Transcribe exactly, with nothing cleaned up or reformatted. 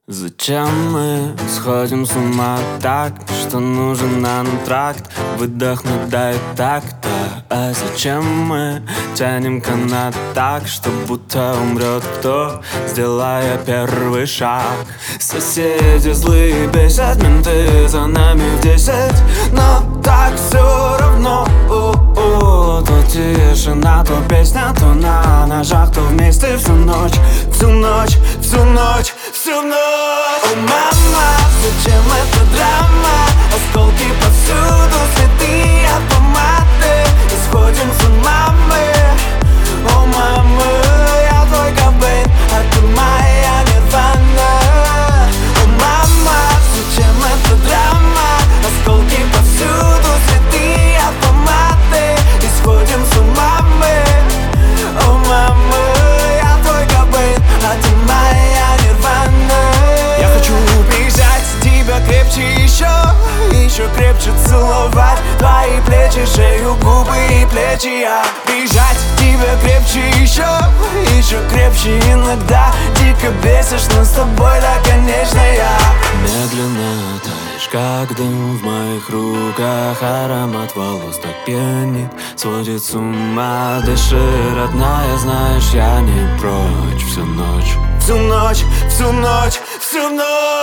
Зачем мы сходим с ума так, что нужен антракт? Выдохнуть дай так-то. А зачем мы тянем канат так, что будто умрет кто, сделая первый шаг? Соседи злые бесят, менты за нами в десять, но так все равно. У-у-у. То тишина, то песня, то на ножах, то вместе всю ночь, всю ночь, всю ночь, всю ночь. О, мама, зачем эта драма? Осколки повсюду, следы от помады. Исходим с ума мы. О, мама, я твой Кобейн, а ты моя Нирвана. О, мама, зачем эта драма? Осколки повсюду, следы от помады. Исходим с ума мы. О, мама, я твой Кобейн, а ты моя Нирвана. Я хочу прижать тебя крепче еще, еще крепче целовать твои плечи, шею, губы и плечи. Я прижать тебя крепче еще, еще крепче иногда. Дико бесишь, но с тобой, да, конечно, я. Медленно таешь, как дым в моих руках. Аромат волос так пьянит, сводит с ума. Дыши, родная, знаешь, я не прочь всю ночь, всю ночь, всю ночь, всю ночь.